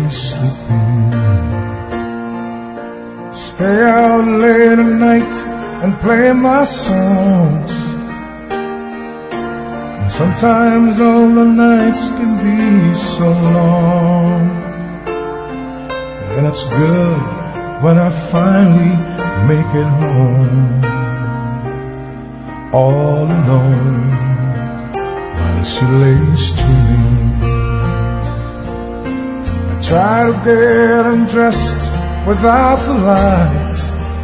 sleeping. Stay out late at night and play my songs. And sometimes all the nights can be so long. And it's good when I finally make it home, all alone while she lays dreaming. I try to get undressed without the lights,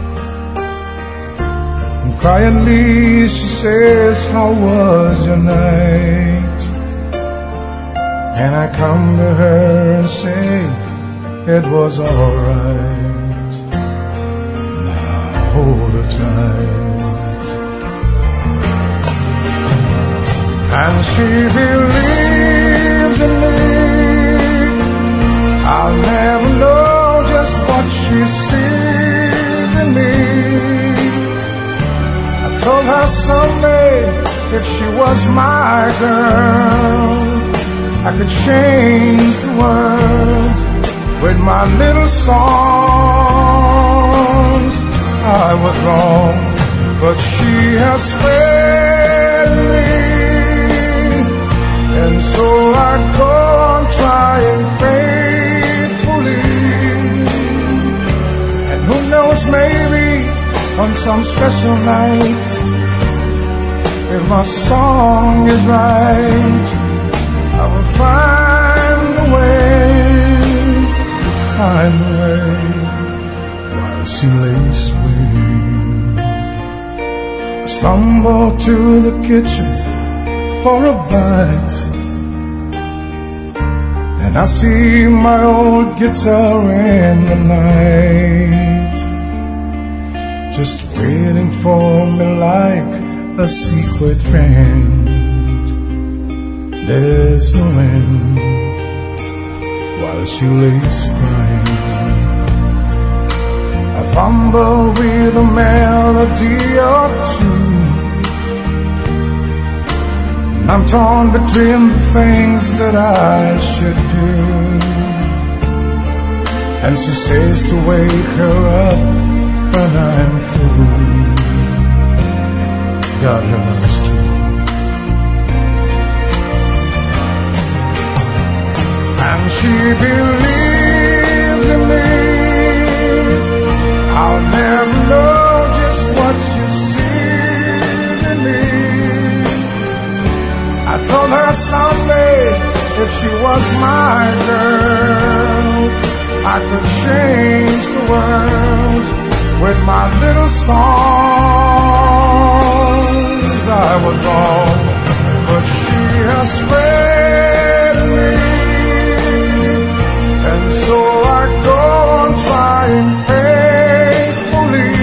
and quietly she says, how was your night? And I come to her and say, it was alright. Now hold her tight. And she believes in me. I'll never know just what she sees in me. I told her someday if she was my girl, I could change the world with my little songs. I was wrong, but she has failed me, and so I go on trying faithfully. And who knows, maybe on some special night, if my song is right, I will find a way, find a way, while she lays waiting. I stumble to the kitchen for a bite, and I see my old guitar in the night, just waiting for me like a secret friend. There's no end while she lays crying. I fumble with a melody or two, and I'm torn between the things that I should do. And she says to wake her up when I'm through. God her eyes too. And she believes in me. I'll never know just what she sees in me. I told her someday if she was my girl, I could change the world with my little songs. I was wrong, but she has failed me, and so I go on trying faithfully.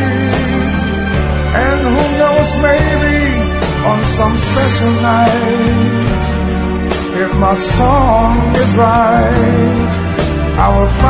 And who knows, maybe on some special night, if my song is right, I will find